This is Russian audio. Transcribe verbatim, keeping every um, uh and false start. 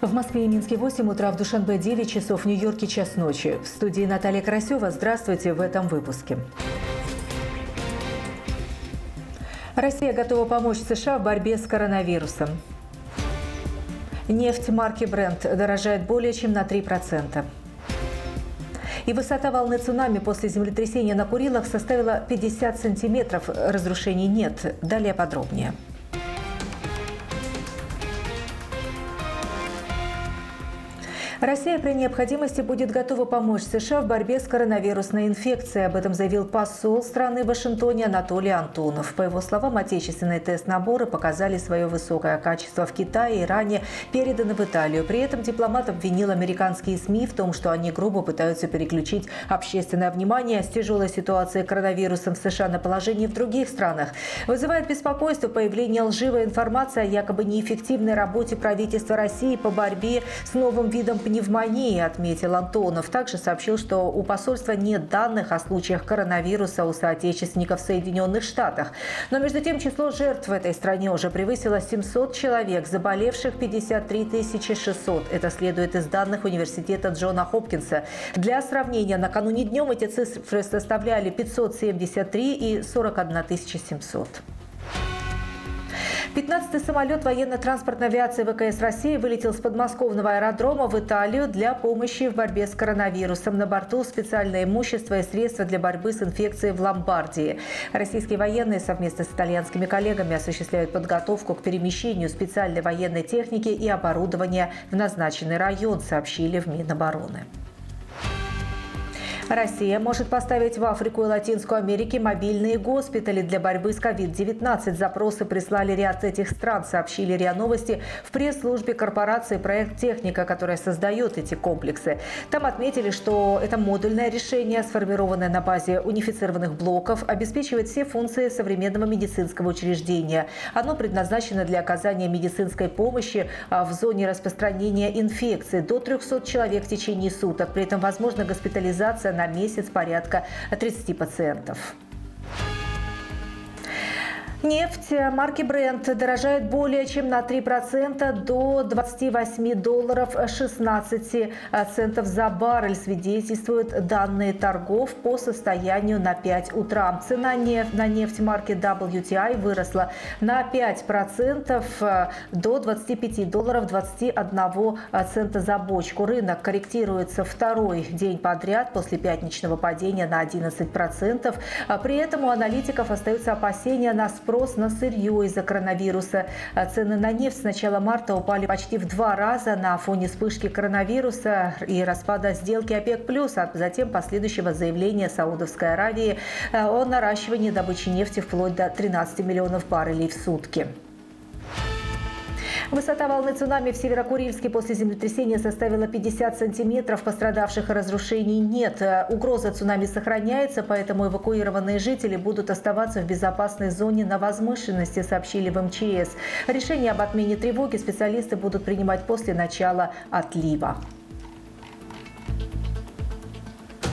В Москве и Минске восемь утра, в Душанбе девять часов, в Нью-Йорке час ночи. В студии Наталья Карасева. Здравствуйте в этом выпуске. Россия готова помочь США в борьбе с коронавирусом. Нефть марки Brent дорожает более чем на три процента. И высота волны цунами после землетрясения на Курилах составила пятьдесят сантиметров. Разрушений нет. Далее подробнее. Россия при необходимости будет готова помочь США в борьбе с коронавирусной инфекцией. Об этом заявил посол страны в Вашингтоне Анатолий Антонов. По его словам, отечественные тест-наборы показали свое высокое качество в Китае и ранее переданы в Италию. При этом дипломат обвинил американские СМИ в том, что они грубо пытаются переключить общественное внимание с тяжелой ситуацией коронавирусом в США на положение в других странах. Вызывает беспокойство появление лживой информации о якобы неэффективной работе правительства России по борьбе с новым видом пневмонии, отметил Антонов. Также сообщил, что у посольства нет данных о случаях коронавируса у соотечественников в Соединенных Штатах. Но между тем число жертв в этой стране уже превысило семьсот человек, заболевших пятьдесят три тысячи шестьсот. Это следует из данных университета Джона Хопкинса. Для сравнения, накануне днем эти цифры составляли пятьсот семьдесят три и сорок одна тысяча семьсот. пятнадцатый самолет военно-транспортной авиации ВКС России вылетел с подмосковного аэродрома в Италию для помощи в борьбе с коронавирусом. На борту специальное имущество и средства для борьбы с инфекцией в Ломбардии. Российские военные совместно с итальянскими коллегами осуществляют подготовку к перемещению специальной военной техники и оборудования в назначенный район, сообщили в Минобороны. Россия может поставить в Африку и Латинскую Америку мобильные госпитали для борьбы с ковид девятнадцать. Запросы прислали ряд этих стран, сообщили РИА Новости в пресс-службе корпорации «Проект Техника», которая создает эти комплексы. Там отметили, что это модульное решение, сформированное на базе унифицированных блоков, обеспечивает все функции современного медицинского учреждения. Оно предназначено для оказания медицинской помощи в зоне распространения инфекции до трёхсот человек в течение суток. При этом возможна госпитализация на на месяц порядка тридцати пациентов. Нефть марки Brent дорожает более чем на три процента до двадцати восьми долларов шестнадцати центов за баррель, свидетельствуют данные торгов по состоянию на пять утра. Цена на нефть марки дабл ю ти ай выросла на пять процентов до двадцати пяти долларов двадцати одного цента за бочку. Рынок корректируется второй день подряд после пятничного падения на одиннадцать процентов. При этом у аналитиков остаются опасения на спрос Спрос на сырье из-за коронавируса. Цены на нефть с начала марта упали почти в два раза на фоне вспышки коронавируса и распада сделки ОПЕК+, а затем последующего заявления Саудовской Аравии о наращивании добычи нефти вплоть до тринадцати миллионов баррелей в сутки. Высота волны цунами в Северо-Курильске после землетрясения составила пятьдесят сантиметров. Пострадавших и разрушений нет. Угроза цунами сохраняется, поэтому эвакуированные жители будут оставаться в безопасной зоне на возвышенности, сообщили в эм че эс. Решение об отмене тревоги специалисты будут принимать после начала отлива.